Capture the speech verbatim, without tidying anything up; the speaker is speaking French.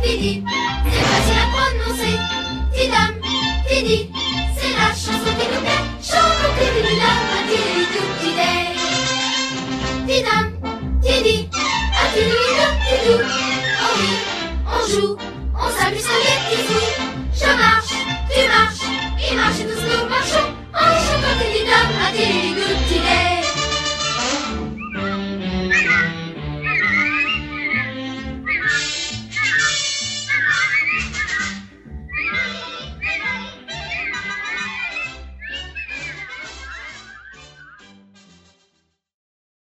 Didi, c'est facile à prononcer. Tidam, Didi, c'est la chanson qui nous plaît. Chantons Tidididam, un tididou tidé. Tidam, Didi, un tididou tidou. Oh oui, on joue, on s'amuse.